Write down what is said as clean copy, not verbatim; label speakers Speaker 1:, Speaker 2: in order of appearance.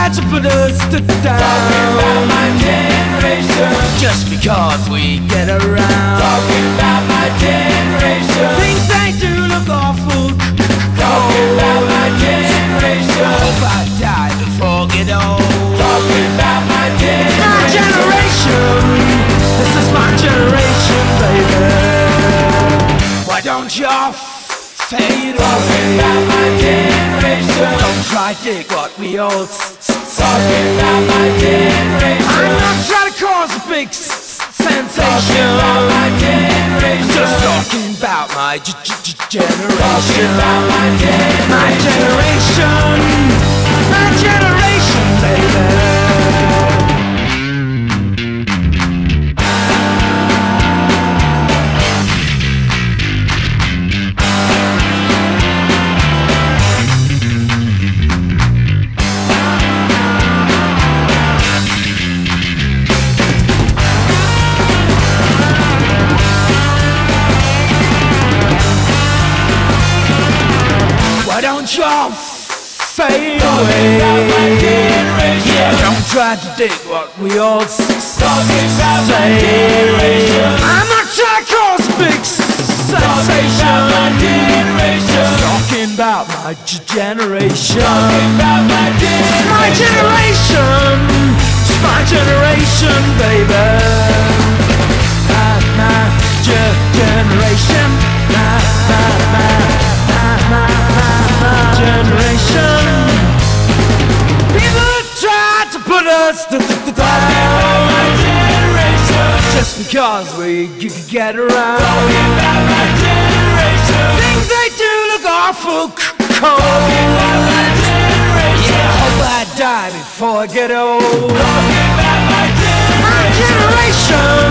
Speaker 1: try to put us down.
Speaker 2: Talking about my generation.
Speaker 1: Just because we get around.
Speaker 2: Talking about my generation.
Speaker 1: Things they do look awful.
Speaker 2: Talking about my generation.
Speaker 1: Hope I die before I get old.
Speaker 2: Talking about my
Speaker 1: It's my
Speaker 2: generation.
Speaker 1: generation. This is my generation, baby. Why don't y'all fade
Speaker 2: Talking
Speaker 1: away?
Speaker 2: about my generation.
Speaker 1: Don't try to dig what we all
Speaker 2: Talking about my generation.
Speaker 1: I'm not trying to cause a big
Speaker 2: Talking
Speaker 1: sensation.
Speaker 2: about my generation.
Speaker 1: Just talking about my generation.
Speaker 2: Talking about my generation.
Speaker 1: My generation. My generation, baby. Why don't y'all fade away? Yeah, don't try to dig what we all say. I'm not trying to cause a big sensation. Talking about my generation. It's my generation. It's my generation, baby. My generation. My generation. People try to put us down. Just because we get around. Things they do look awful cold. Yeah, hope I die before I get old. My generation.